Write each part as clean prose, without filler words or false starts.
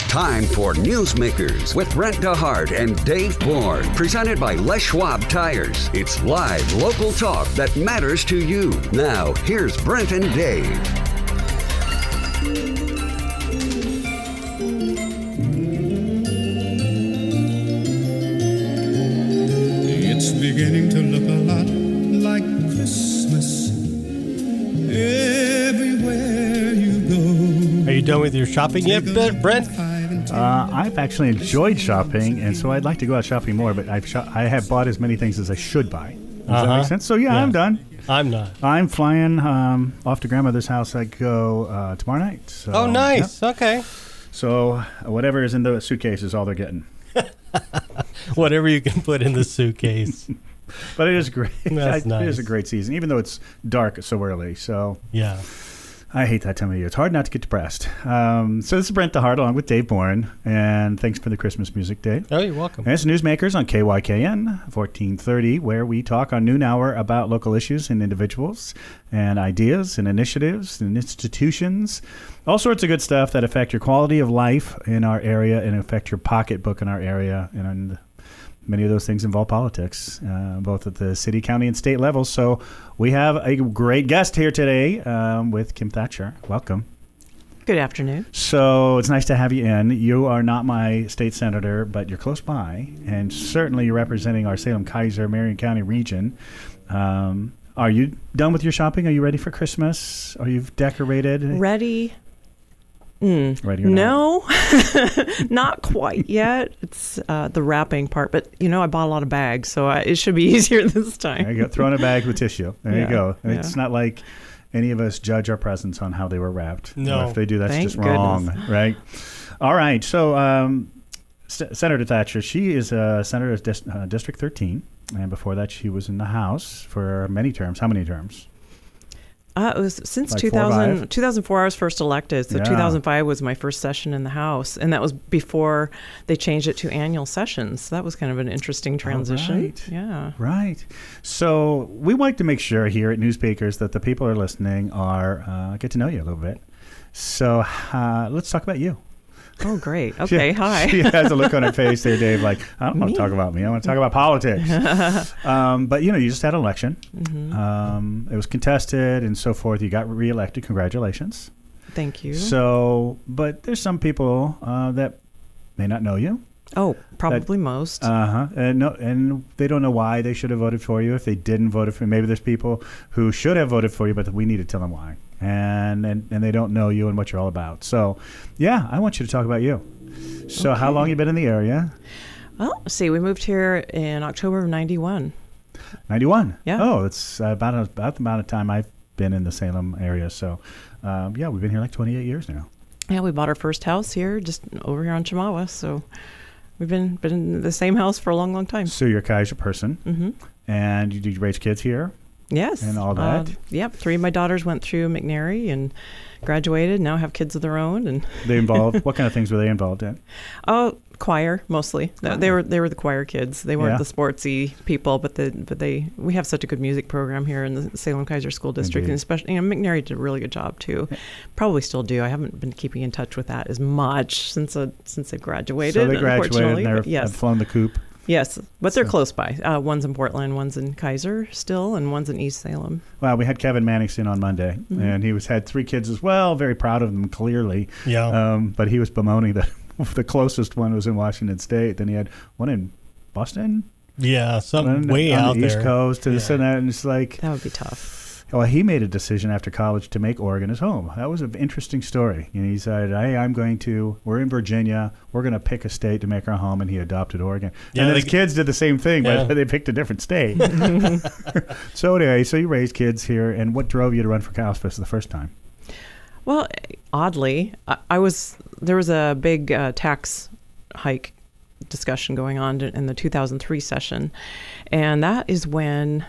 Time for Newsmakers with Brent DeHart and Dave Bourne. Presented by Les Schwab Tires. It's live local talk that matters to you. Now, here's Brent and Dave. It's beginning to look a lot like Christmas everywhere you go. Are you done with your shopping yet, Brent? I've actually enjoyed shopping, and so I'd like to go out shopping more, but I have bought as many things as I should buy. Does that make sense? So, yeah, I'm done. I'm not. I'm flying off to grandmother's house. I go tomorrow night. So, oh, nice. Yeah. Okay. So whatever is in the suitcase is all they're getting. Whatever you can put in the suitcase. But it is great. That's nice. It is a great season, even though it's dark so early. So yeah. I hate that time of year. It's hard not to get depressed. So this is Brent DeHart along with Dave Bourne. And thanks for the Christmas music, Dave. Oh, you're welcome. And it's Newsmakers on KYKN 1430, where we talk on noon hour about local issues and individuals and ideas and initiatives and institutions. All sorts of good stuff that affect your quality of life in our area and affect your pocketbook in our area. And many of those things involve politics, both at the city, county, and state level. So we have a great guest here today with Kim Thatcher. Welcome. Good afternoon. So it's nice to have you in. You are not my state senator, but you're close by, and certainly you're representing our Salem-Keizer, Marion County region. Are you done with your shopping? Are you ready for Christmas? Are you decorated? Ready? Ready or no, not quite yet. It's the wrapping part, but I bought a lot of bags, so it should be easier this time. There you go. Throw in a bag with tissue. There you go. Yeah. It's not like any of us judge our presents on how they were wrapped. No. If they do, that's Thank just wrong, right? All right. So Senator Thatcher, she is a senator of District 13, and before that she was in the House for many terms. How many terms? It was since Like 2004 I was first elected. So Yeah. 2005 was my first session in the House. And that was before they changed it to annual sessions. So that was kind of an interesting transition. Right. Yeah. Right. So we like to make sure here at Newsmakers that the people who are listening are get to know you a little bit. So let's talk about you. Oh, great. Okay. Hi. She has a look on her face there, Dave, like, I don't want to talk about me. I want to talk about politics. But, you just had an election. Mm-hmm. It was contested and so forth. You got reelected. Congratulations. Thank you. So, but there's some people that may not know you. Oh, probably most. And they don't know why they should have voted for you if they didn't vote for you. Maybe there's people who should have voted for you, but we need to tell them why. And they don't know you and what you're all about. So, yeah, I want you to talk about you. So How long have you been in the area? Well, see, we moved here in October of 91. 91? Yeah. Oh, it's about the amount of time I've been in the Salem area. So, we've been here like 28 years now. Yeah, we bought our first house here, just over here on Chemawa. So we've been in the same house for a long, long time. So you're a Keizer person. Mm-hmm. And did you raise kids here? Yes. And all that? Yep. 3 of my daughters went through McNary and graduated, now have kids of their own. And they involved, what kind of things were they involved in? Oh, choir, mostly. They were the choir kids. They weren't the sportsy people, but we have such a good music program here in the Salem-Keizer School District. Indeed. And especially, McNary did a really good job too. Probably still do. I haven't been keeping in touch with that as much since they graduated. So they graduated and yes. have flown the coop. Yes, but they're close by. One's in Portland, one's in Keizer still, and one's in East Salem. Well, we had Kevin Manningson on Monday, and he had 3 kids as well. Very proud of them, clearly. Yeah. But he was bemoaning that the closest one was in Washington State. Then he had one in Boston. Yeah, something way on out the there. East Coast to the Senate, and it's like that would be tough. Well, he made a decision after college to make Oregon his home. That was an interesting story. And he said, hey, we're in Virginia. We're going to pick a state to make our home. And he adopted Oregon. Yeah, and his kids did the same thing, but they picked a different state. So anyway, you raised kids here. And what drove you to run for office the first time? Well, oddly, there was a big tax hike discussion going on in the 2003 session. And that is when...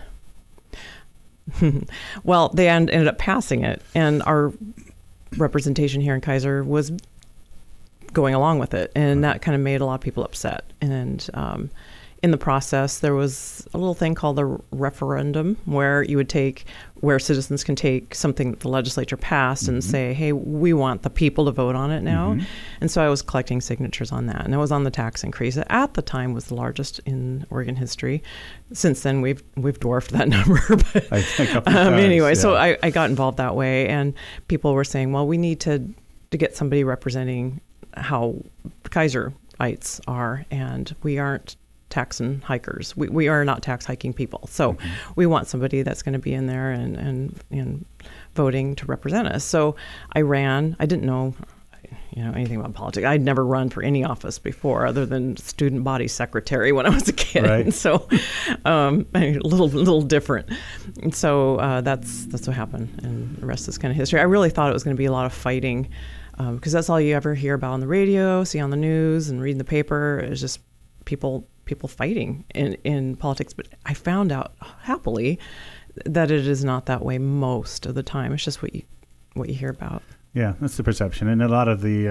Well, they ended up passing it, and our representation here in Keizer was going along with it, and that kind of made a lot of people upset. And in the process, there was a little thing called a referendum where citizens can take something that the legislature passed and say, hey, we want the people to vote on it now. And so I was collecting signatures on that. And it was on the tax increase. It, at the time, was the largest in Oregon history. Since then, we've dwarfed that number. But I think a couple times, anyway, yeah. so I got involved that way. And people were saying, well, we need to get somebody representing how Kaiserites are, and we aren't tax and hikers. We are not tax hiking people. So we want somebody that's going to be in there and voting to represent us. So I ran. I didn't know anything about politics. I'd never run for any office before other than student body secretary when I was a kid. Right. And so a little different. And so that's what happened. And the rest is kind of history. I really thought it was going to be a lot of fighting because that's all you ever hear about on the radio, see on the news, and read in the paper. It's just people fighting in politics. But I found out happily that it is not that way most of the time. It's just what you hear about. Yeah, that's the perception. And a lot of the,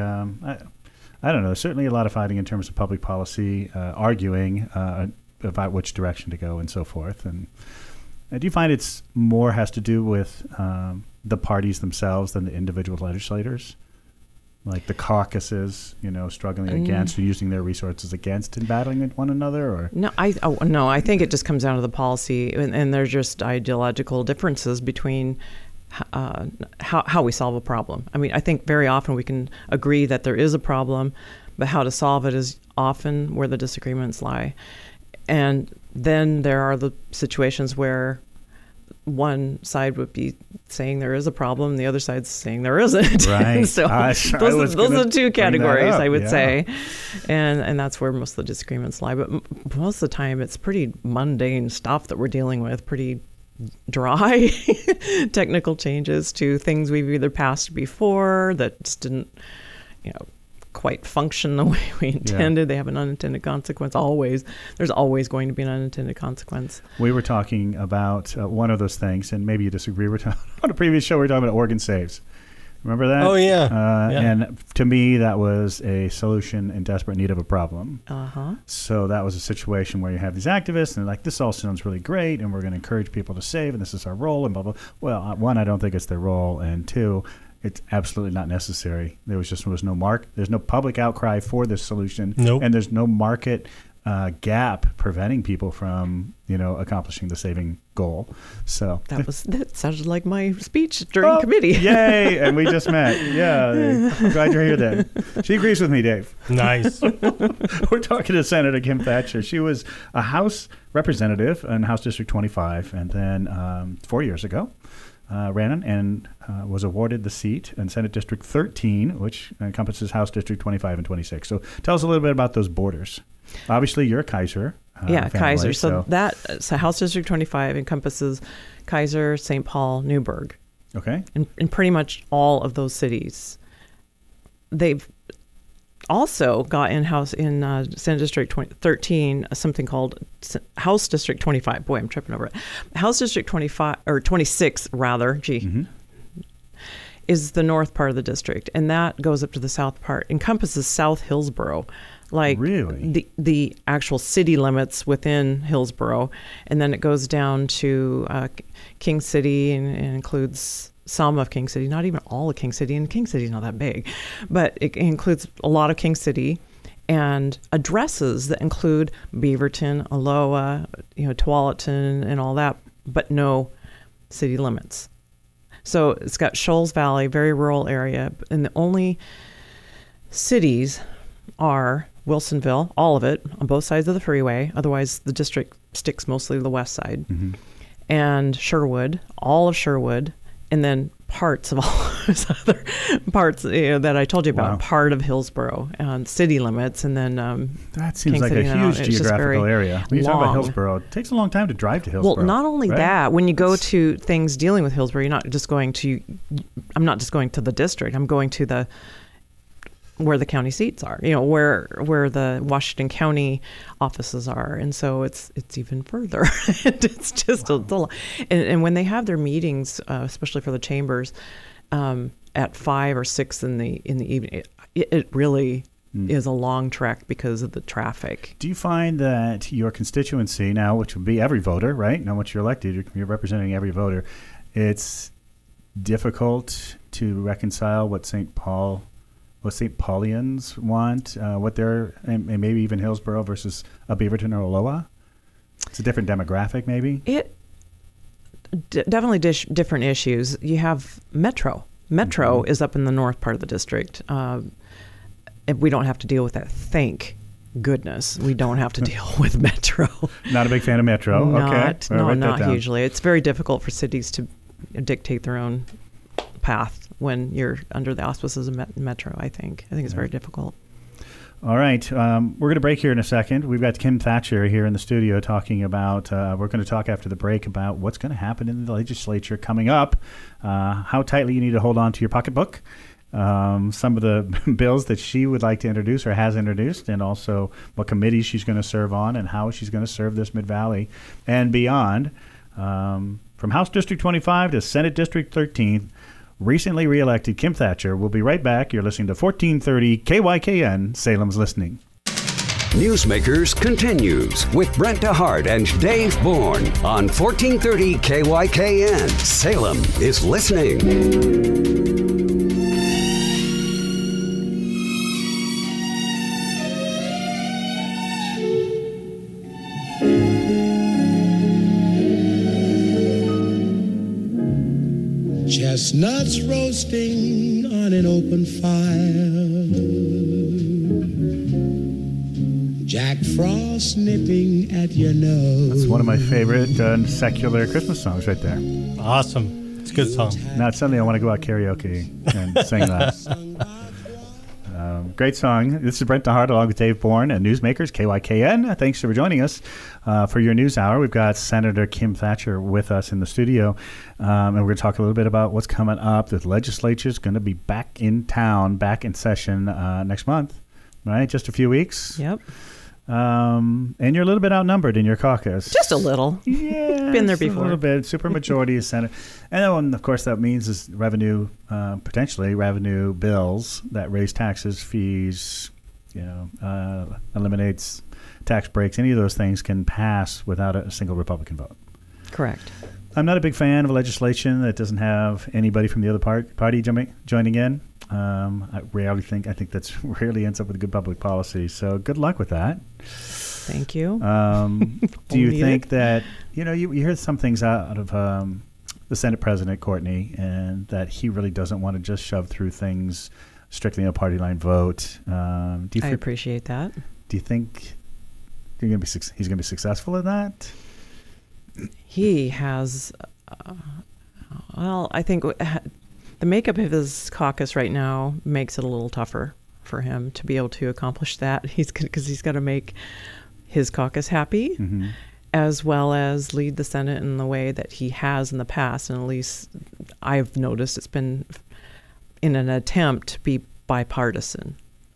I don't know, certainly a lot of fighting in terms of public policy, arguing about which direction to go and so forth. And do you find it's more has to do with the parties themselves than the individual legislators? Like the caucuses, struggling against or using their resources against and battling one another, or no? I think it just comes down to the policy, and there's just ideological differences between how we solve a problem. I mean, I think very often we can agree that there is a problem, but how to solve it is often where the disagreements lie. And then there are the situations where one side would be saying there is a problem, the other side's saying there isn't. Right. So those are the two categories, I would say. And that's where most of the disagreements lie. But most of the time, it's pretty mundane stuff that we're dealing with, pretty dry technical changes to things we've either passed before that just didn't, quite function the way we intended. They have an unintended consequence. There's always going to be an unintended consequence. We were talking about one of those things, and maybe you disagree. On a previous show, we were talking about Oregon Saves. Remember that? Oh, yeah. And to me, that was a solution in desperate need of a problem. So that was a situation where you have these activists, and they're like, this all sounds really great, and we're going to encourage people to save, and this is our role, and blah, blah. Well, one, I don't think it's their role, and two, it's absolutely not necessary. There's no public outcry for this solution. Nope. And there's no market gap preventing people from, accomplishing the saving goal. So that sounded like my speech during committee. Yay! And we just met. Yeah, I'm glad you're here. Then she agrees with me, Dave. Nice. We're talking to Senator Kim Thatcher. She was a House representative in House District 25, and then 4 years ago. Ran and was awarded the seat in Senate District 13, which encompasses House District 25 and 26. So tell us a little bit about those borders. Obviously, you're a Kaiser. Yeah, family, Kaiser. So House District 25 encompasses Kaiser, St. Paul, Newburgh. Okay. And pretty much all of those cities. They've also got in Senate District 13 something called House District 25. Boy, I'm tripping over it. House District 25 or 26 rather. Is the north part of the district, and that goes up to the south part. Encompasses South Hillsborough, like really? the actual city limits within Hillsborough, and then it goes down to King City and includes some of King City, not even all of King City, and King City is not that big, but it includes a lot of King City and addresses that include Beaverton, Aloha, Tualatin, and all that, but no city limits. So it's got Shoals Valley, very rural area, and the only cities are Wilsonville, all of it, on both sides of the freeway. Otherwise, the district sticks mostly to the west side. And Sherwood, all of Sherwood, and then parts of all those other parts that I told you about, part of Hillsborough, city limits, and then that seems King like City, a huge geographical area. When you talk about Hillsborough, it takes a long time to drive to Hillsborough. Well, not only that, when you go to things dealing with Hillsborough, I'm not just going to the district. I'm going to where the county seats are, where the Washington County offices are. And so it's even further. It's just a lot. And when they have their meetings, especially for the chambers, at 5 or 6 in the evening, it really is a long trek because of the traffic. Do you find that your constituency now, which would be every voter, right? Now, once you're elected, you're representing every voter. It's difficult to reconcile what St. Paulians want, what they're, and maybe even Hillsborough versus a Beaverton or Aloha. It's a different demographic, maybe. It definitely different issues. You have Metro. Metro is up in the north part of the district. We don't have to deal with that. Thank goodness we don't have to deal with Metro. Not a big fan of Metro. Okay. Not hugely. It's very difficult for cities to dictate their own path when you're under the auspices of Metro, I think. I think it's very difficult. All right. We're going to break here in a second. We've got Kim Thatcher here in the studio talking about, we're going to talk after the break about what's going to happen in the legislature coming up, how tightly you need to hold on to your pocketbook, some of the bills that she would like to introduce or has introduced, and also what committees she's going to serve on and how she's going to serve this Mid-Valley and beyond. From House District 25 to Senate District 13, recently reelected Kim Thatcher. We'll be right back. You're listening to 1430 KYKN, Salem's Listening. Newsmakers continues with Brent DeHart and Dave Bourne on 1430 KYKN. Salem is listening. Chestnuts roasting on an open fire, Jack Frost nipping at your nose. That's one of my favorite secular Christmas songs right there. Awesome. It's a good song. Now, suddenly I want to go out karaoke and sing that. Great song. This is Brent DeHart along with Dave Bourne and Newsmakers, KYKN. Thanks for joining us for your news hour. We've got Senator Kim Thatcher with us in the studio, and we're going to talk a little bit about what's coming up. The legislature is going to be back in town, back in session next month, right? Just a few weeks. Yep. And you're a little bit outnumbered in your caucus. Just a little. Yeah. Been there before. A little bit. Supermajority is Senate. And then, of course, that means is revenue, potentially revenue bills that raise taxes, fees, eliminates tax breaks. Any of those things can pass without a single Republican vote. Correct. I'm not a big fan of legislation that doesn't have anybody from the other party joining in. I think that's rarely ends up with a good public policy. So good luck with that. Thank you. Do you think that, you hear some things out of the Senate President, Courtney, and that he really doesn't want to just shove through things strictly a party line vote. I appreciate that. Do you think he's going to be successful in that? He has, I think the makeup of his caucus right now makes it a little tougher for him to be able to accomplish that. Because he's got to make his caucus happy, as well as lead the Senate in the way that he has in the past. And at least I've noticed it's been in an attempt to be bipartisan.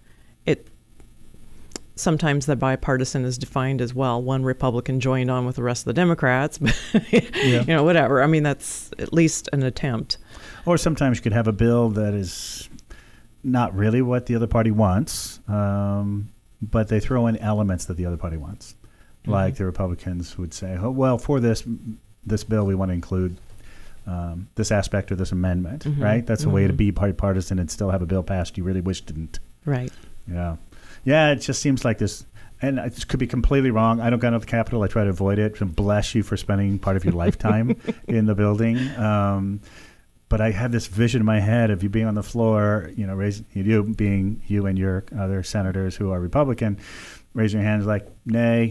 Sometimes the bipartisan is defined as, well, one Republican joined on with the rest of the Democrats, but whatever. I mean, that's at least an attempt. Or sometimes you could have a bill that is not really what the other party wants, but they throw in elements that the other party wants. Like the Republicans would say, oh, well, for this bill, we want to include this aspect or this amendment, right? That's a way to be bipartisan and still have a bill passed you really wish didn't. Right. Yeah. Yeah, it just seems like this, and it could be completely wrong. I don't go to the Capitol. I try to avoid it. And bless you for spending part of your lifetime in the building. But I have this vision in my head of you being on the floor, being you and your other senators who are Republican, raising your hands like, nay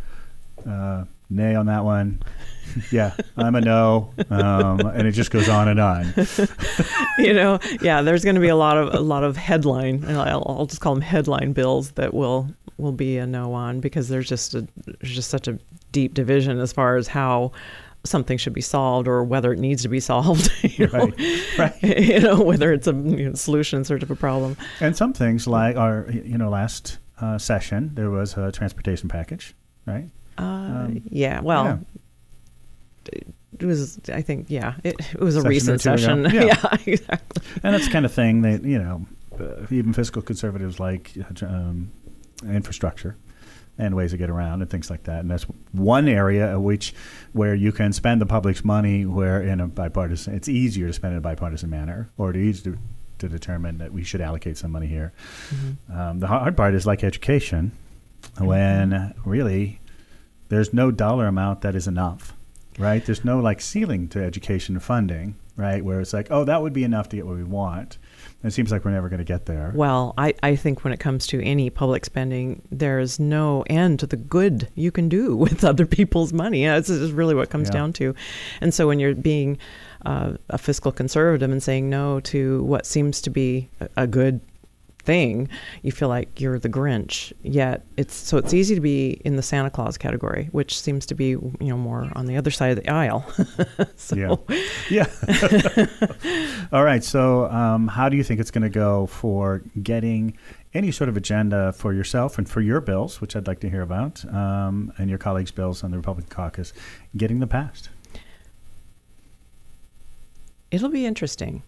on that one. Yeah, I'm a no, and it just goes on and on. There's going to be a lot of headline, and I'll just call them headline bills that will be a no on, because there's just such a deep division as far as how something should be solved or whether it needs to be solved. Right. Whether it's a solution in search of a problem. And some things like our, last session there was a transportation package, right? It was, I think, it was a recent session. Yeah, exactly. And that's the kind of thing that, even fiscal conservatives like infrastructure and ways to get around and things like that. And that's one area where you can spend the public's money where in a bipartisan, it's easier to spend in a bipartisan manner, or to determine that we should allocate some money here. Mm-hmm. The hard part is like education, when really there's no dollar amount that is enough, right? There's no like ceiling to education funding, right? Where it's like, oh, that would be enough to get what we want. And it seems like we're never going to get there. Well, I think when it comes to any public spending, there's no end to the good you can do with other people's money. This is really what it comes down to. And so when you're being a fiscal conservative and saying no to what seems to be a good thing, you feel like you're the Grinch. Yet it's easy to be in the Santa Claus category, which seems to be more on the other side of the aisle. Yeah. All right. So how do you think it's going to go for getting any sort of agenda for yourself and for your bills, which I'd like to hear about, and your colleagues' bills on the Republican caucus, getting them passed? It'll be interesting.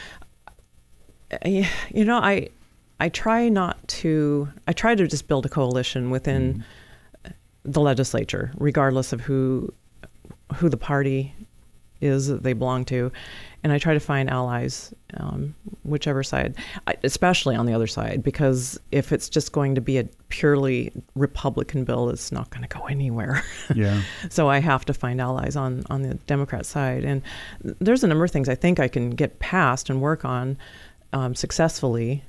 I try to just build a coalition within the legislature, regardless of who the party is that they belong to. And I try to find allies, whichever side, especially on the other side, because if it's just going to be a purely Republican bill, it's not going to go anywhere. Yeah. So I have to find allies on the Democrat side. And there's a number of things I think I can get passed and work on successfully.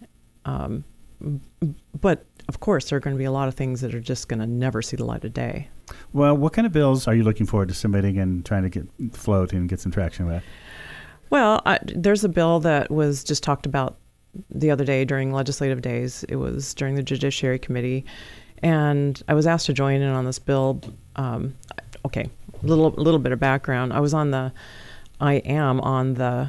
But of course, there are going to be a lot of things that are just going to never see the light of day. Well, what kind of bills are you looking forward to submitting and trying to get float and get some traction with? Well, there's a bill that was just talked about the other day during legislative days. It was during the Judiciary Committee, and I was asked to join in on this bill. Okay, a little bit of background. I am on the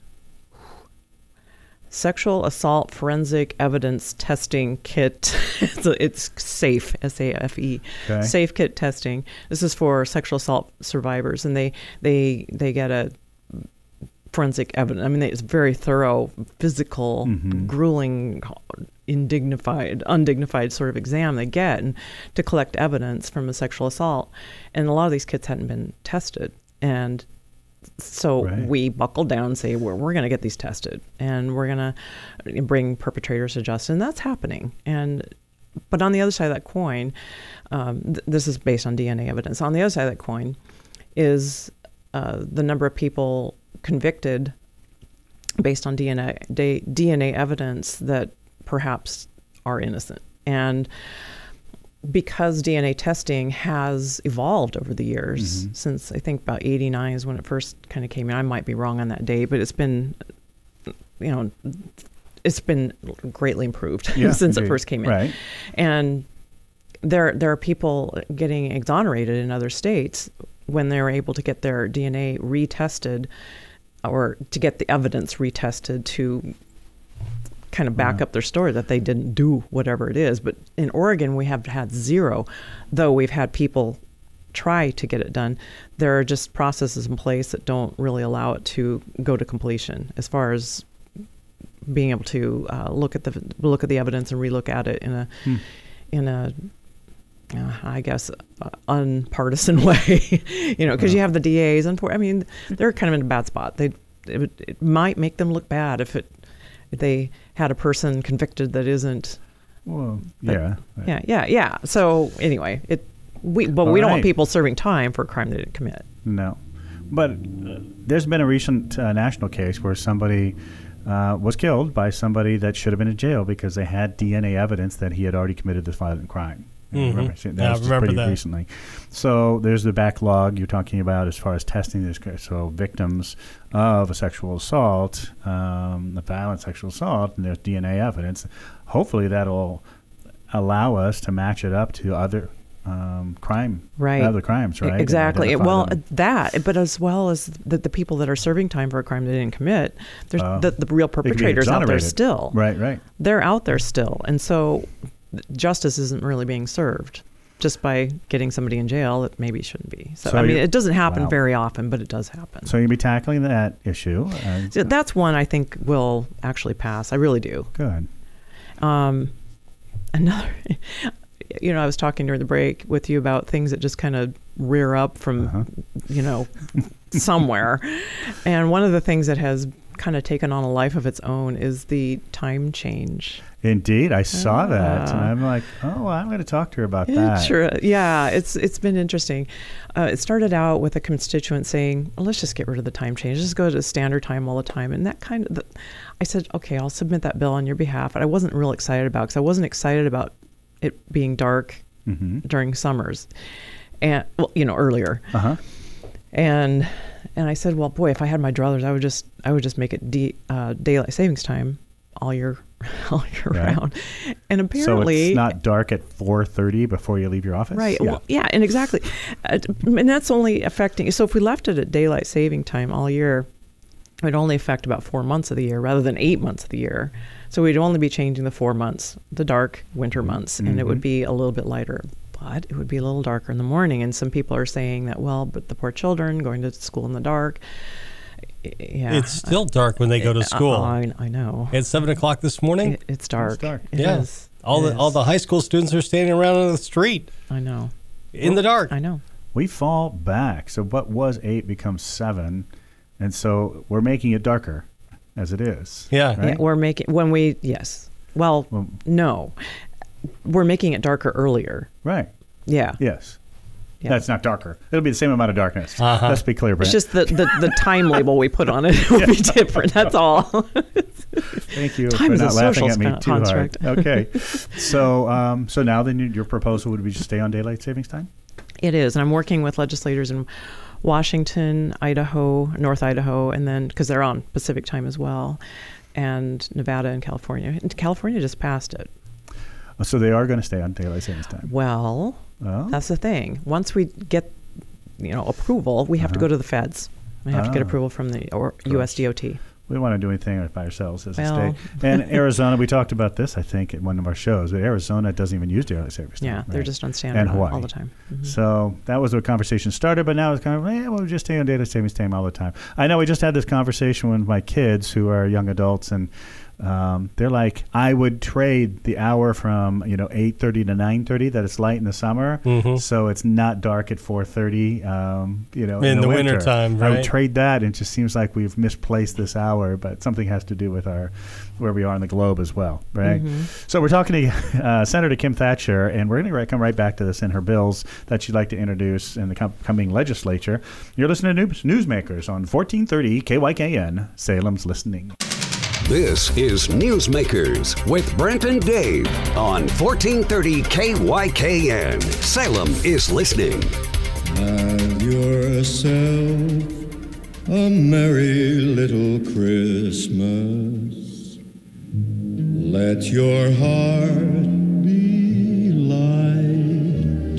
Sexual Assault Forensic Evidence Testing Kit. It's SAFE, S-A-F-E, okay. SAFE Kit testing. This is for sexual assault survivors, and they get a forensic evidence. I mean, it's very thorough, physical, grueling, undignified sort of exam they get and to collect evidence from a sexual assault. And a lot of these kits hadn't been tested, and so we buckled down and say, we're going to get these tested, and we're going to bring perpetrators to justice. And that's happening. But on the other side of that coin, this is based on DNA evidence. On the other side of that coin is the number of people convicted based on DNA evidence that perhaps are innocent. And because DNA testing has evolved over the years, since I think about 89 is when it first kind of came in. I might be wrong on that date, but it's been greatly improved since it first came in. Right. And there are people getting exonerated in other states when they're able to get their DNA retested, or to get the evidence retested to kind of back up their story that they didn't do whatever it is. But in Oregon, we have had zero, though we've had people try to get it done. There are just processes in place that don't really allow it to go to completion as far as being able to look at the evidence and relook at it in a I guess unpartisan way, because you have the DAs, and they're kind of in a bad spot. It might make them look bad if they had a person convicted that isn't. Well, yeah. So anyway, we don't want people serving time for a crime they didn't commit. No, but there's been a recent national case where somebody was killed by somebody that should have been in jail because they had DNA evidence that he had already committed this violent crime. That was pretty recently. So there's the backlog you're talking about as far as testing this. So victims of a sexual assault, a violent sexual assault, and there's DNA evidence. Hopefully that'll allow us to match it up to other other crimes, right? Exactly. But as well as the people that are serving time for a crime they didn't commit, there's the real perpetrators out there still. Right. They're out there still, and so justice isn't really being served just by getting somebody in jail that maybe shouldn't be. So So I mean, you- it doesn't happen wow. very often, but it does happen. So you'll be tackling that issue. So that's one I think will actually pass. I really do. Good. Another, I was talking during the break with you about things that just kind of rear up from, somewhere. And one of the things that has kind of taken on a life of its own is the time change. Indeed, I saw that, and I'm like, oh, I'm going to talk to her about that. Sure. Yeah, it's been interesting. It started out with a constituent saying, well, let's just get rid of the time change. Just go to standard time all the time. And that kind of, I said, okay, I'll submit that bill on your behalf. But I wasn't real excited about it because I wasn't excited about it being dark during summers and, earlier. Uh-huh. And I said, well, boy, if I had my druthers, I would just make it daylight savings time all year round. And apparently, so it's not dark at 4:30 before you leave your office, right? Yeah. Well, yeah, and exactly, and that's only affecting. So if we left it at daylight saving time all year, it would only affect about 4 months of the year rather than 8 months of the year. So we'd only be changing the 4 months, the dark winter months, and it would be a little bit lighter. But it would be a little darker in the morning. And some people are saying that, well, but the poor children going to school in the dark. Yeah, It's still dark when they go to school. I know. At 7 o'clock this morning? It's dark. It's dark. It Yeah. is. All It is. the high school students are standing around on the street I know. in the dark. I know. We fall back. So what was 8 becomes 7, and so we're making it darker as it is. Yeah. Right? Yeah, we're making yes. Well, no, we're making it darker earlier. Right. Yeah. Yes. Yeah. That's not darker. It'll be the same amount of darkness. Uh-huh. Let's be clear, Brent. It's just the time label we put on it will be different. That's all. Thank you Time for is a not laughing social at me too construct. hard. Okay. So now then your proposal would be to stay on daylight savings time? It is, and I'm working with legislators in Washington, Idaho, North Idaho, and then because they're on Pacific time as well, and Nevada and California. And California just passed it. So they are going to stay on daylight savings time. Well, Oh. that's the thing. Once we get, approval, we have to go to the feds. We have to get approval from the USDOT. We don't want to do anything by ourselves as a Well. state. And Arizona, we talked about this, I think, at one of our shows, but Arizona doesn't even use daylight savings time. Yeah, they're right? just on standard And Hawaii. all the time. Mhm. So that was where conversation started, but now it's kind of, we'll just stay on daylight savings time all the time. I know we just had this conversation with my kids who are young adults, and they're like, I would trade the hour from 8:30 to 9:30 that it's light in the summer, so it's not dark at 4:30. In the wintertime, I would right? trade that. It just seems like we've misplaced this hour, but something has to do with where we are in the globe as well, right? So we're talking to Senator Kim Thatcher, and we're going to come right back to this in her bills that she'd like to introduce in the coming legislature. You're listening to Newsmakers on 1430 KYKN, Salem's Listening. This is Newsmakers with Brent and Dave on 1430 KYKN. Salem is listening. Have yourself a merry little Christmas. Let your heart be light.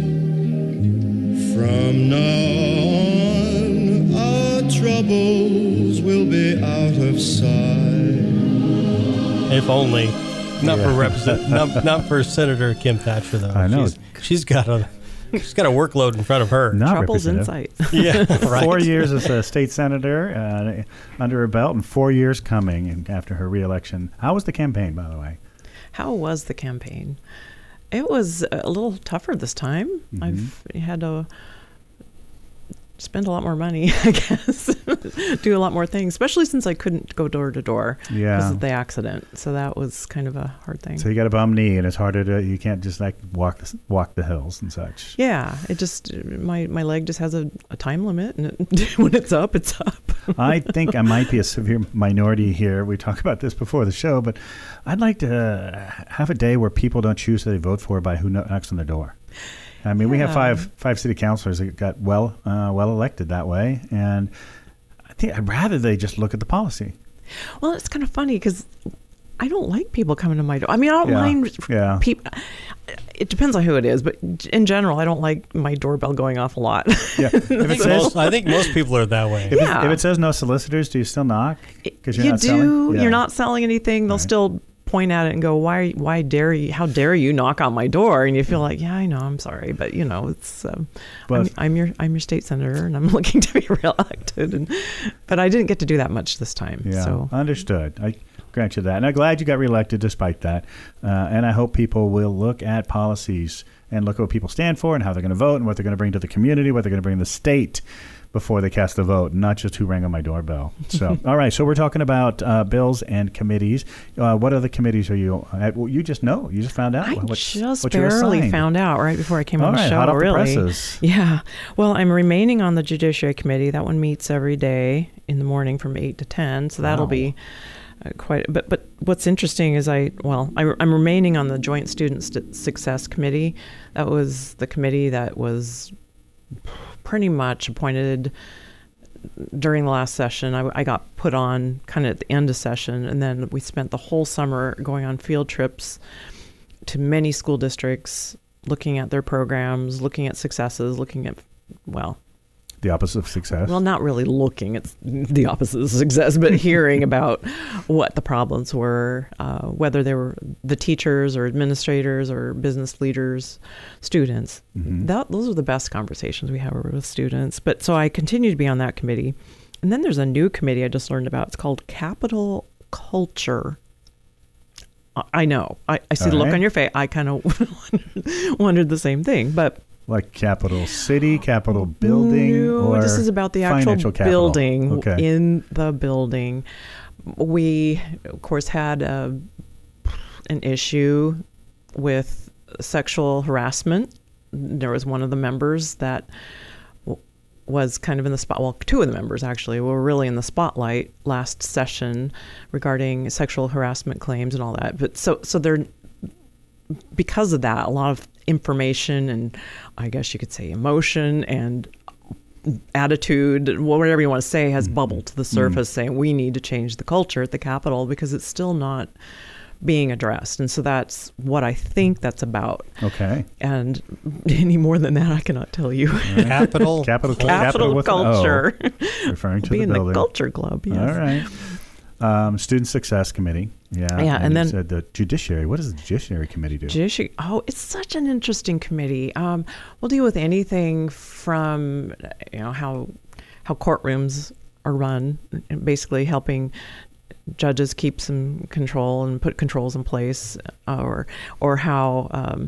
From now on, our troubles will be out of sight. If only. Not for not for Senator Kim Thatcher though. I know. She's got a workload in front of her. Not Troubles in representative. sight. Yeah, right. 4 years as a state senator under her belt, and 4 years coming after her reelection. How was the campaign, by the way? How was the campaign? It was a little tougher this time. I've had to spend a lot more money, I guess, do a lot more things, especially since I couldn't go door to door because of the accident. So that was kind of a hard thing. So you got a bum knee, and it's harder to. You can't just like walk the hills and such. Yeah, it just my leg just has a time limit, and when it's up, it's up. I think I might be a severe minority here. We talked about this before the show, but I'd like to have a day where people don't choose who they vote for by who knocks on their door. I mean, we have five city councilors that got well elected that way, and I think I'd rather they just look at the policy. Well, it's kind of funny because I don't like people coming to my door. I mean, I don't mind people. It depends on who it is, but in general, I don't like my doorbell going off a lot. Yeah, I think most people are that way. If it says no solicitors, do you still knock? Because you're not selling? Yeah. You're not selling anything. They'll still point at it and go, why dare you? How dare you knock on my door? And you feel like, yeah, I know, I'm sorry, but it's I'm your state senator, and I'm looking to be reelected. But I didn't get to do that much this time. Yeah, so. Understood. I grant you that, and I'm glad you got reelected despite that. And I hope people will look at policies and look at what people stand for and how they're going to vote and what they're going to bring to the community, what they're going to bring to the state before they cast the vote, not just who rang on my doorbell. So, all right. So we're talking about bills and committees. What other committees are you at? Well, you just know. You just found out. I just barely found out right before I came on the show. Hot off really. The presses. Yeah. Well, I'm remaining on the Judiciary Committee. That one meets every day in the morning from 8 to 10. So that'll be quite. But what's interesting is I'm remaining on the Joint Student Success Committee. That was the committee that was pretty much appointed during the last session. I got put on kind of at the end of session, and then we spent the whole summer going on field trips to many school districts, looking at their programs, looking at successes, looking at, the opposite of success. Well, not really looking at the opposite of success, but hearing about what the problems were, whether they were the teachers or administrators or business leaders, students. Mm-hmm. Those are the best conversations we have with students. But so I continue to be on that committee. And then there's a new committee I just learned about. It's called Capital Culture. I know. I see the look on your face. I kind of wondered the same thing, but... Like capital city, capital building, or this is about the actual building. Okay. In the building. We, of course, had an issue with sexual harassment. There was one of the members that was kind of in the spot. Well, two of the members actually were really in the spotlight last session regarding sexual harassment claims and all that. But so they're, because of that, a lot of information and I guess you could say emotion and attitude, whatever you want to say, has bubbled to the surface saying we need to change the culture at the Capitol because it's still not being addressed. And so that's what I think that's about. Okay. And any more than that, I cannot tell you. Capital culture. Referring to the building. the Culture Club, yes. All right. Student Success Committee. Yeah. And then said the Judiciary. What does the Judiciary Committee do? It's such an interesting committee. We'll deal with anything from how courtrooms are run, and basically helping judges keep some control and put controls in place, or how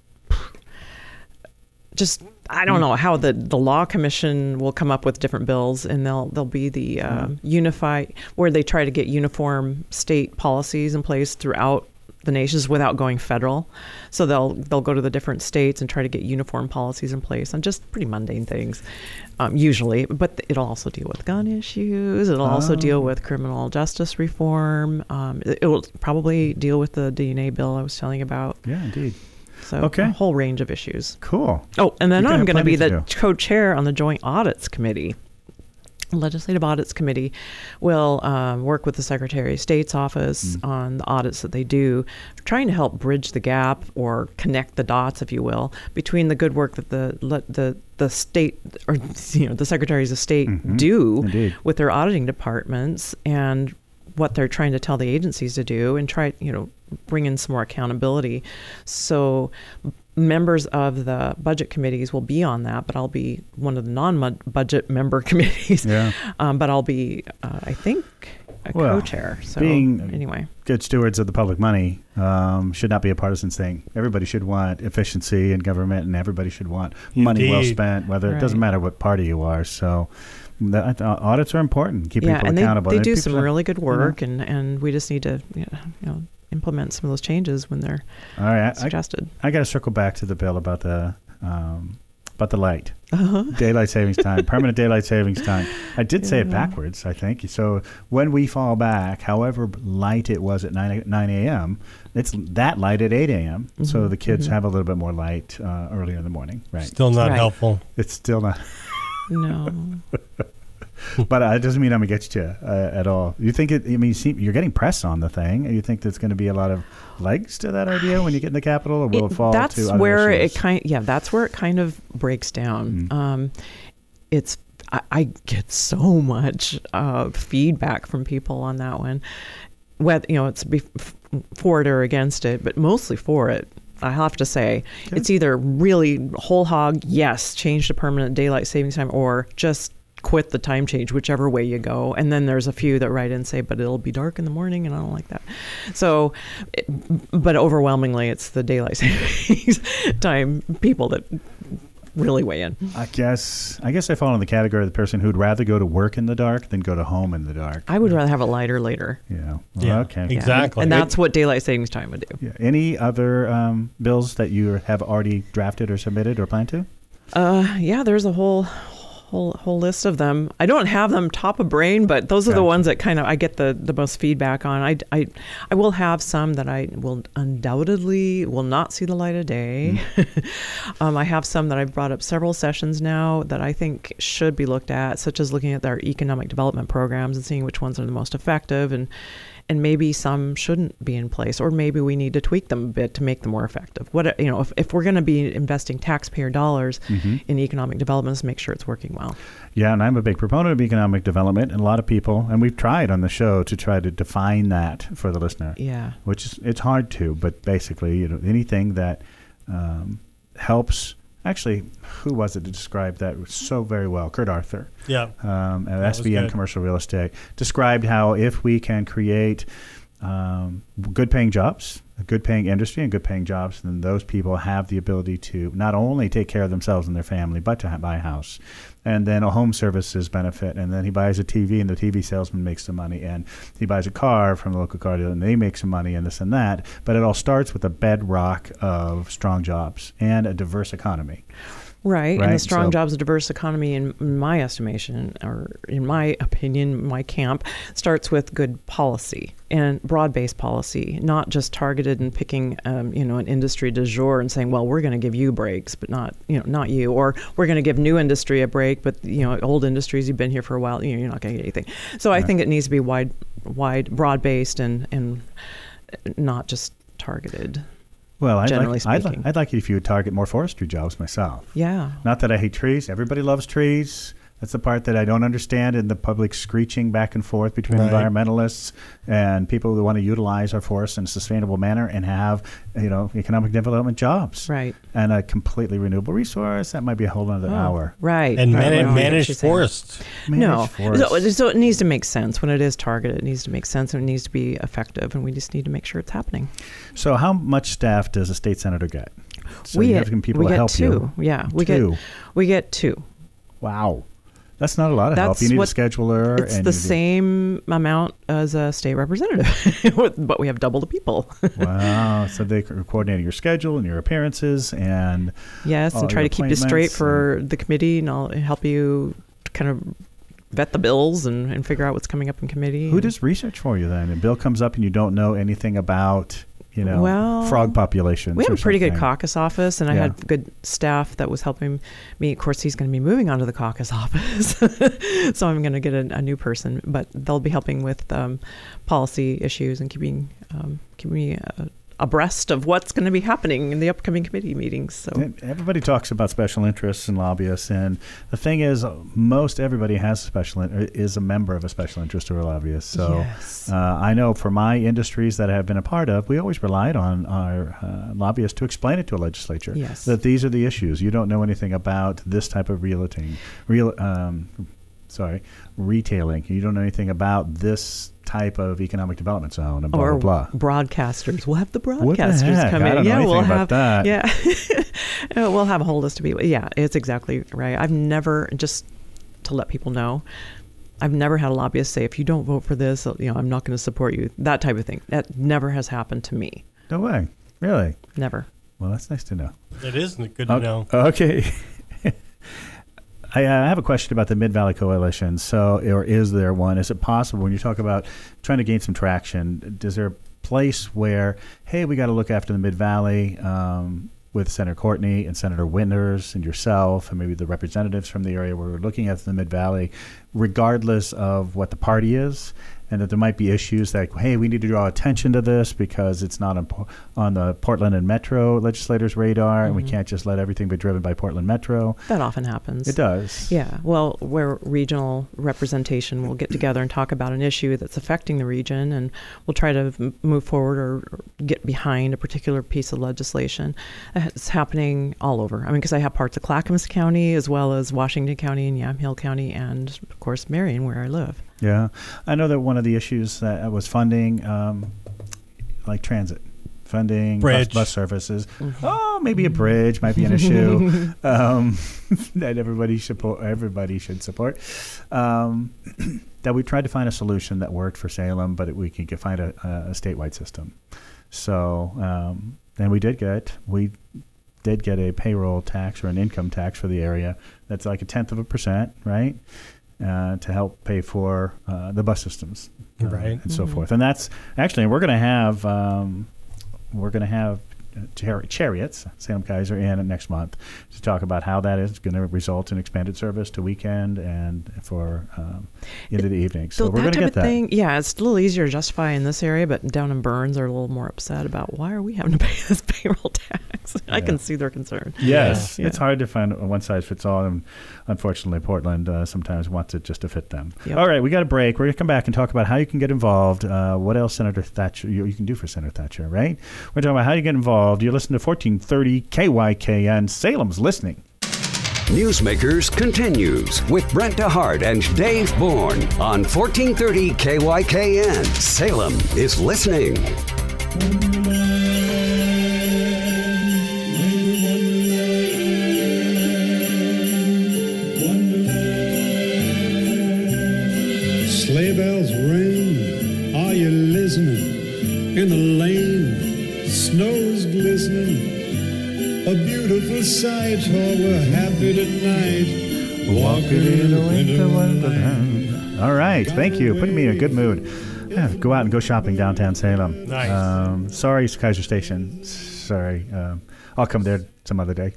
I don't know how the law commission will come up with different bills, and they'll be the unify, where they try to get uniform state policies in place throughout the nations without going federal. So they'll go to the different states and try to get uniform policies in place on just pretty mundane things, usually. But it'll also deal with gun issues. It'll also deal with criminal justice reform. It will probably deal with the DNA bill I was telling you about. Yeah, indeed. So a whole range of issues. Cool. Oh, and then I'm going to be the co-chair on the Joint Audits Committee. Legislative Audits Committee will work with the Secretary of State's office on the audits that they do, trying to help bridge the gap or connect the dots, if you will, between the good work that the state or the Secretaries of State do with their auditing departments and what they're trying to tell the agencies to do, and try bring in some more accountability. So members of the budget committees will be on that, but I'll be one of the non-budget member committees. Yeah. But I'll be, I think, a co-chair. So anyway, good stewards of the public money should not be a partisan thing. Everybody should want efficiency in government, and everybody should want money well spent, whether it doesn't matter what party you are. So audits are important. Keep people accountable. They do some really good work, and we just need to implement some of those changes when they're suggested. I got to circle back to the bill about the light, daylight savings time, permanent daylight savings time. I did say it backwards, I think. So when we fall back, however light it was at 9 a.m., it's that light at 8 a.m. So the kids have a little bit more light earlier in the morning. Right. Still not helpful. It's still not. No. But it doesn't mean I'm against you at all. You think you're getting press on the thing, and you think there's going to be a lot of legs to that idea when you get in the Capitol, or will it fall to other issues? That's where it kind of breaks down. I get so much feedback from people on that one. Whether it's for it or against it, but mostly for it. I have to say, it's either really whole hog, yes, change to permanent daylight savings time, or just quit the time change, whichever way you go. And then there's a few that write in and say, but it'll be dark in the morning, and I don't like that. So, but overwhelmingly, it's the daylight savings time people that really weigh in. I guess I fall in the category of the person who'd rather go to work in the dark than go to home in the dark. I would rather have it lighter later. Yeah. Well, Yeah, okay. exactly. And that's what daylight savings time would do. Yeah. Any other bills that you have already drafted or submitted or plan to? Yeah, there's a whole list of them. I don't have them top of brain, but those are the ones that kind of I get the most feedback on. I will have some that I will undoubtedly will not see the light of day. I have some that I've brought up several sessions now that I think should be looked at, such as looking at our economic development programs and seeing which ones are the most effective, and maybe some shouldn't be in place, or maybe we need to tweak them a bit to make them more effective. If we're going to be investing taxpayer dollars in economic development, let's make sure it's working well. Yeah, and I'm a big proponent of economic development, and a lot of people, and we've tried on the show to try to define that for the listener. Yeah, it's hard to, but basically, anything that helps. Actually, who was it to describe that so very well? Kurt Arthur. Yeah. At SVN Commercial Real Estate described how if we can create good-paying jobs, a good-paying industry and good-paying jobs, then those people have the ability to not only take care of themselves and their family, but to buy a house. And then a home services benefit, and then he buys a TV, and the TV salesman makes some money, and he buys a car from the local car dealer, and they make some money, and this and that. But it all starts with a bedrock of strong jobs and a diverse economy. Right, and the strong jobs, a diverse economy, in my estimation, or in my opinion, my camp, starts with good policy and broad-based policy, not just targeted and picking, an industry du jour and saying, well, we're going to give you breaks, but not you, or we're going to give new industry a break, but old industries, you've been here for a while, you're not going to get anything. So I think it needs to be wide, broad-based, and not just targeted. Well, I'd like it if you would target more forestry jobs myself. Yeah. Not that I hate trees. Everybody loves trees. That's the part that I don't understand in the public screeching back and forth between environmentalists and people who want to utilize our forests in a sustainable manner and have, economic development jobs. Right. And a completely renewable resource. That might be a whole other hour. Right. And managed forests. So it needs to make sense. When it is targeted, it needs to make sense, and it needs to be effective, and we just need to make sure it's happening. So how much staff does a state senator get? So we have people to help two. you. Yeah, we get two. Wow. That's not a lot of help. You need a scheduler. It's the same amount as a state representative, but we have double the people. Wow. So they're coordinating your schedule and your appearances and yes, and try to keep you straight for the committee, and I'll help you kind of vet the bills and figure out what's coming up in committee. Who does research for you then? A bill comes up and you don't know anything about frog populations. We have a pretty good caucus office, and I had good staff that was helping me. Of course, he's going to be moving on to the caucus office, so I'm going to get a new person, but they'll be helping with policy issues and keeping me abreast of what's going to be happening in the upcoming committee meetings. So everybody talks about special interests and lobbyists, and the thing is, most everybody is a member of a special interest or a lobbyist. So yes. I know for my industries that I have been a part of, we always relied on our lobbyists to explain it to a legislature. Yes. That these are the issues. You don't know anything about this type of retailing. You don't know anything about this type of economic development zone and blah, or blah, blah. Broadcasters. We'll have the broadcasters what the heck? come in. I don't know anything about that. Yeah. We'll have a whole list of people. Yeah, it's exactly right. I've never, just to let people know, I've never had a lobbyist say, if you don't vote for this, I'm not going to support you. That type of thing. That never has happened to me. No way. Really? Never. Well, that's nice to know. It is good to know. Okay. I have a question about the Mid-Valley Coalition. Or is there one? Is it possible when you talk about trying to gain some traction, is there a place where, hey, we got to look after the Mid-Valley with Senator Courtney and Senator Winters and yourself and maybe the representatives from the area where we're looking at the Mid-Valley, regardless of what the party is, and that there might be issues like, hey, we need to draw attention to this because it's not on the Portland and Metro legislators' radar, and we can't just let everything be driven by Portland Metro. That often happens. It does. Yeah. Well, where regional representation will get together and talk about an issue that's affecting the region, and we'll try to move forward or get behind a particular piece of legislation. It's happening all over. I mean, because I have parts of Clackamas County as well as Washington County and Yamhill County and, of course, Marion, where I live. Yeah. I know that one of the issues that was funding, like transit. Funding, bus services. Oh, maybe a bridge might be an issue that everybody should support. That we tried to find a solution that worked for Salem, but we could find a statewide system. So, and we did get a payroll tax or an income tax for the area that's like 0.1%, right? To help pay for the bus systems, right, and so forth. And that's actually we're going to have Chariots, Salem Kaiser, in next month to talk about how that is going to result in expanded service to weekend and for into the evening. So we're going to get that. Yeah, it's a little easier to justify in this area, but down in Burns are a little more upset about why are we having to pay this payroll tax? Yeah. I can see their concern. Yes, it's hard to find a one size fits all, and unfortunately, Portland sometimes wants it just to fit them. Yep. All right, we got a break. We're going to come back and talk about how you can get involved. What else Senator Thatcher you can do for Senator Thatcher, right? We're talking about how you get involved. You listen to 1430 KYKN. Salem's listening. Newsmakers continues with Brent DeHart and Dave Bourne on 1430 KYKN. Salem is listening. Sleigh bells ring, are you listening? In the lane, snow's glistening. A beautiful sight, oh, we're happy tonight. Walking in a winter wonderland. All right, thank you. Putting me in a good mood. Yeah, go out and go shopping downtown Salem. Nice. Sorry, Kaiser Station. Sorry. I'll come there some other day.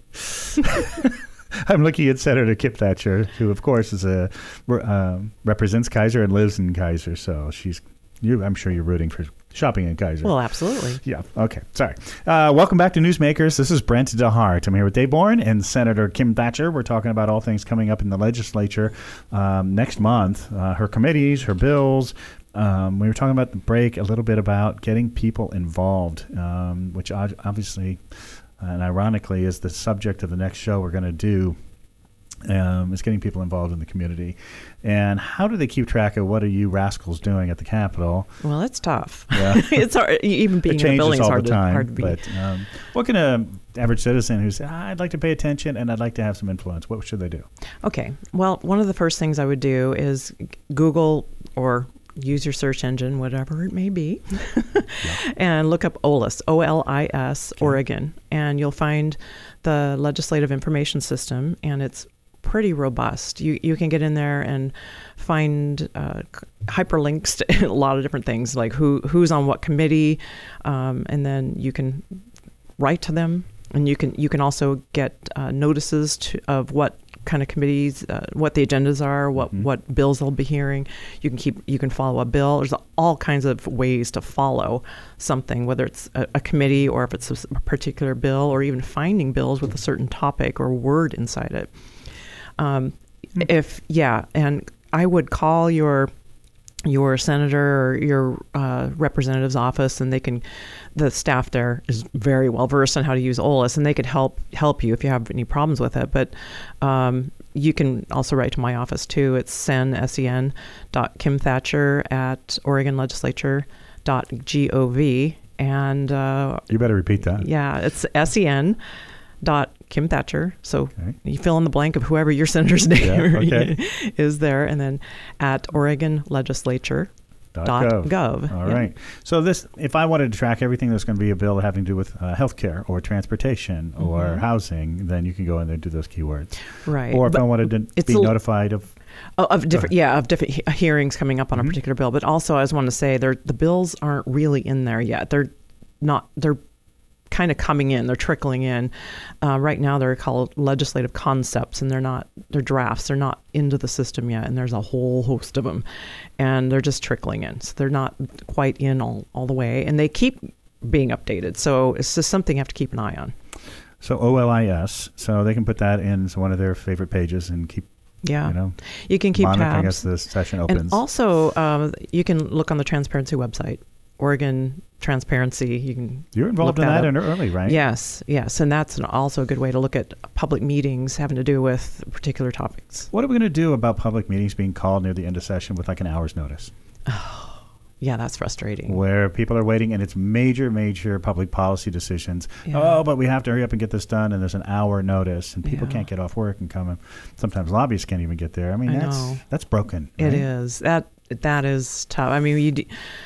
I'm looking at Senator Kip Thatcher, who, of course, is represents Kaiser and lives in Kaiser. So I'm sure you're rooting for shopping in Kaiser. Well, absolutely. Yeah. Okay. Sorry. Welcome back to Newsmakers. This is Brent DeHart. I'm here with Dave Bourne and Senator Kim Thatcher. We're talking about all things coming up in the legislature next month, her committees, her bills. We were talking about the break a little bit about getting people involved, which obviously and ironically is the subject of the next show we're going to do. Is getting people involved in the community. And how do they keep track of what are you rascals doing at the Capitol? Well, it's tough. Yeah. It's hard. Even being in a building is hard to be. But what can an average citizen who says, I'd like to pay attention and I'd like to have some influence, what should they do? Okay. Well, one of the first things I would do is Google or use your search engine, whatever it may be, and look up OLIS, O-L-I-S, okay. Oregon. And you'll find the Legislative Information System, and it's pretty robust. You can get in there and find hyperlinks to a lot of different things, like who's on what committee, and then you can write to them, and you can also get notices of what kind of committees, what the agendas are, what bills they'll be hearing. You can follow a bill. There's all kinds of ways to follow something, whether it's a committee or if it's a particular bill, or even finding bills with a certain topic or word inside it. And I would call your senator or your representative's office, and the staff there is very well versed on how to use OLIS, and they could help you if you have any problems with it. But you can also write to my office too. It's sen.kimthatcher@OregonLegislature.gov, and you better repeat that. Yeah, it's sen.kimthatcher. So you fill in the blank of whoever your senator's name is there, and then at OregonLegislature.gov. All right. So if I wanted to track everything that's going to be a bill having to do with healthcare or transportation or housing, then you can go in there and do those keywords. Right. Or if I wanted to be notified of different hearings coming up on a particular bill. But also, I just want to say the bills aren't really in there yet. They're kind of coming in. They're trickling in. Right now, they're called legislative concepts, and they're drafts. They're not into the system yet, and there's a whole host of them, and they're just trickling in. So they're not quite in all the way, and they keep being updated. So it's just something you have to keep an eye on. So OLIS, so they can put that in one of their favorite pages and keep, you can keep monitoring tabs as the session opens. And also, you can look on the Transparency website, Oregon Transparency. You're involved in that early, right? Yes, and that's also a good way to look at public meetings having to do with particular topics. What are we going to do about public meetings being called near the end of session with like an hour's notice? Yeah, that's frustrating. Where people are waiting, and it's major public policy decisions. Yeah. Oh, but we have to hurry up and get this done, and there's an hour notice, and people can't get off work and come. Sometimes lobbyists can't even get there. I mean, that's broken. Right? It is. That is tough. I mean,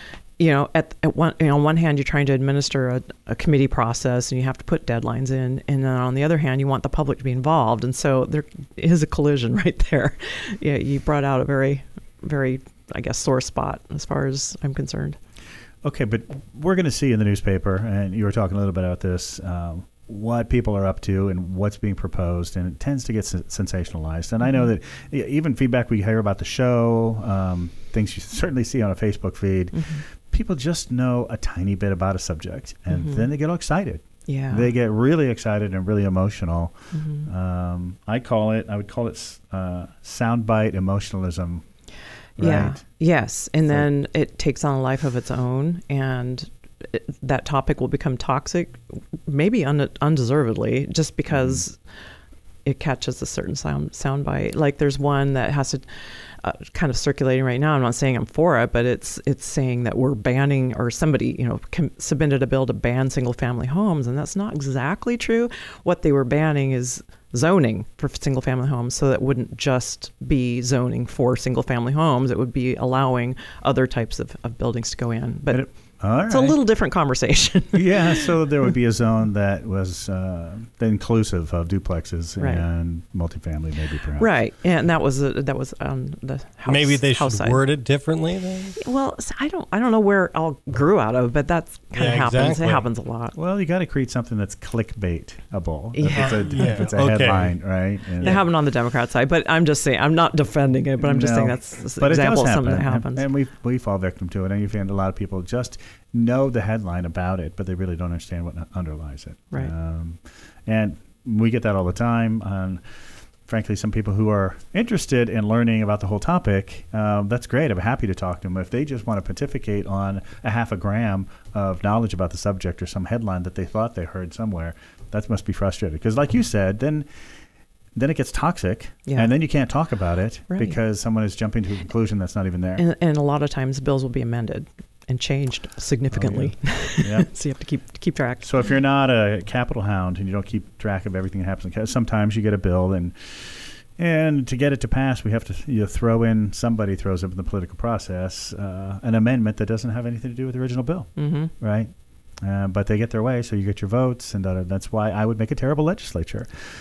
on one hand, you're trying to administer a committee process, and you have to put deadlines in, and then on the other hand, you want the public to be involved, and so there is a collision right there. Yeah, you brought out a very, very, I guess, sore spot as far as I'm concerned. Okay, but we're going to see in the newspaper, and you were talking a little bit about this, what people are up to and what's being proposed, and it tends to get sensationalized. And I know that even feedback we hear about the show, things you certainly see on a Facebook feed, people just know a tiny bit about a subject, and then they get all excited. Yeah, they get really excited and really emotional. I would call it soundbite emotionalism. Right. Yeah. Yes. And then it takes on a life of its own, and that topic will become toxic, maybe undeservedly, just because it catches a certain soundbite. Like there's one that has to kind of circulating right now. I'm not saying I'm for it, but it's saying that we're banning, or somebody submitted a bill to ban single family homes, and that's not exactly true. What they were banning is zoning for single family homes, so that wouldn't just be zoning for single family homes. It would be allowing other types of buildings to go in. But it's a little different conversation. Yeah, so there would be a zone that was inclusive of duplexes and multifamily, maybe perhaps. Right, and that was the house. Maybe they should side. word it differently then. Well, I don't know where it all grew out of, but that's kind of happens. Exactly. It happens a lot. Well, you got to create something that's clickbaitable. Yeah. If it's a headline, right? It happened on the Democrat side, but I'm just saying, I'm not defending it, but I'm just saying that's an example of something that happens. And we fall victim to it. And you find a lot of people just know the headline about it, but they really don't understand what underlies it. Right. And we get that all the time. And frankly, some people who are interested in learning about the whole topic, that's great. I'm happy to talk to them. If they just want to pontificate on a half a gram of knowledge about the subject or some headline that they thought they heard somewhere, that must be frustrating. Because like you said, then it gets toxic, and then you can't talk about it because someone is jumping to a conclusion that's not even there. And a lot of times bills will be amended and changed significantly. So you have to keep track. So if you're not a Capitol hound and you don't keep track of everything that happens, sometimes you get a bill and to get it to pass, we have to somebody throws up in the political process an amendment that doesn't have anything to do with the original bill, right? But they get their way, so you get your votes, and that's why I would make a terrible legislator.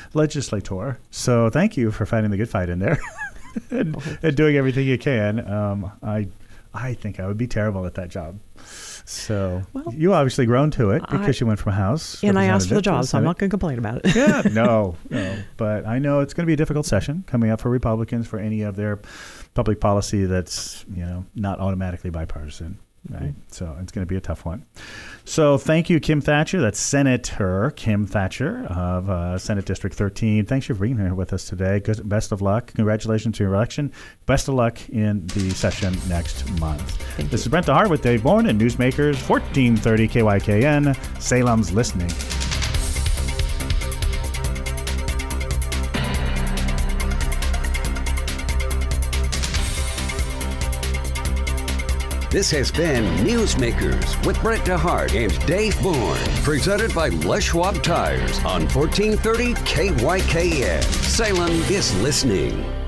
So thank you for fighting the good fight in there and doing everything you can. I think I would be terrible at that job. So you obviously grown to it because you went from House. And I asked for the job, so I'm not going to complain about it. Yeah, no. But I know it's going to be a difficult session coming up for Republicans for any of their public policy that's not automatically bipartisan. Right. So it's going to be a tough one. So thank you, Kim Thatcher. That's Senator Kim Thatcher of Senate District 13. Thanks for being here with us today. Best of luck. Congratulations to your election. Best of luck in the session next month. This is Brent DeHart with Dave Bourne and Newsmakers 1430 KYKN, Salem's Listening. This has been Newsmakers with Brent DeHart and Dave Bourne, presented by Les Schwab Tires on 1430 KYKN. Salem is listening.